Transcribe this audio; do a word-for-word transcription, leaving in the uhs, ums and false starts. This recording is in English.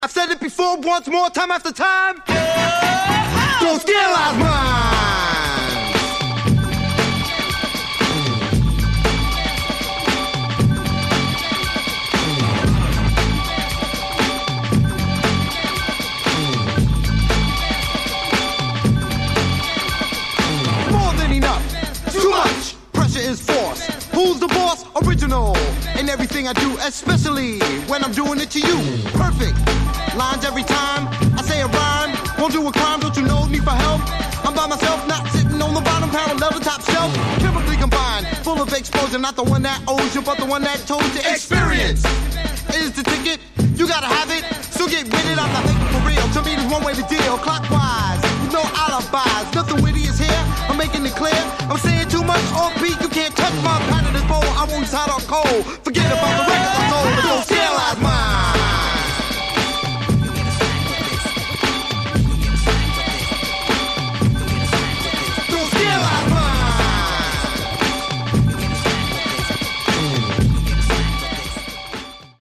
I've said it before, once more, time after time. Don't sterilize mine. More than enough. Too much. Pressure is force. Who's the boss? Original. In everything I do, especially when I'm doing it to you. Perfect. Lines every time I say a rhyme. Won't do a crime, don't you know? Need for help? I'm by myself, not sitting on the bottom, parallel the top shelf. Chemically combined, full of exposure. Not the one that owes you, but the one that told you. Experience is the ticket. You gotta have it, so get with it. I'm not thinking for real. To me, there's one way to deal. Clockwise, no alibis. Nothing witty is here. I'm making it clear. I'm saying too much off beat. You can't touch my pattern is bold. I won't hot or cold. Forget